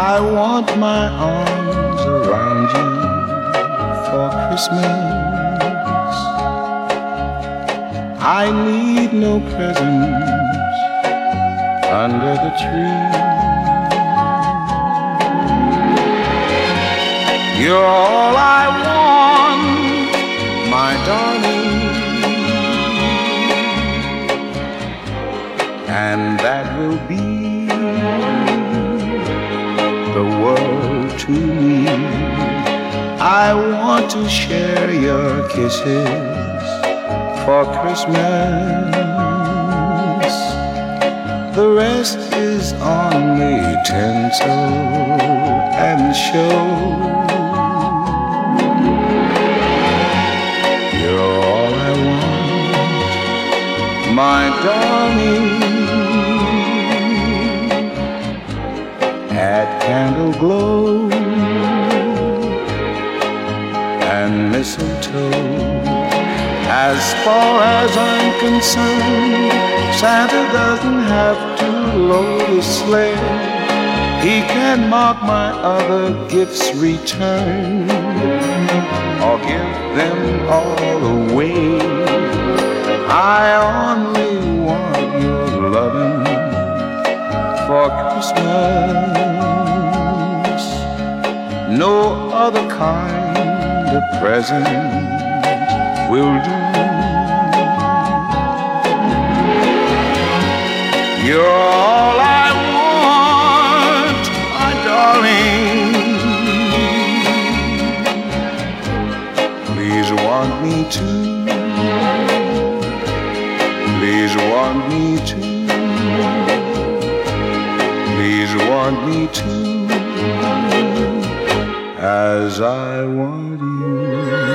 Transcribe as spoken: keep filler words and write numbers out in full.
I want my arms around you for Christmas. I need no presents under the tree. You're all I want, my darling, and that will be the world to me. I want to share your kisses for Christmas. The rest is only tinsel and show. You're all I want, my darling. Add candle glow and mistletoe. As far as I'm concerned, Santa doesn't have to load a sleigh. He can mark my other gifts returned or give them all away. I only want your loving for Christmas. No other kind of present will do. You're all I want, my darling. Please want me to. Please want me to. Please want me to, as I want you.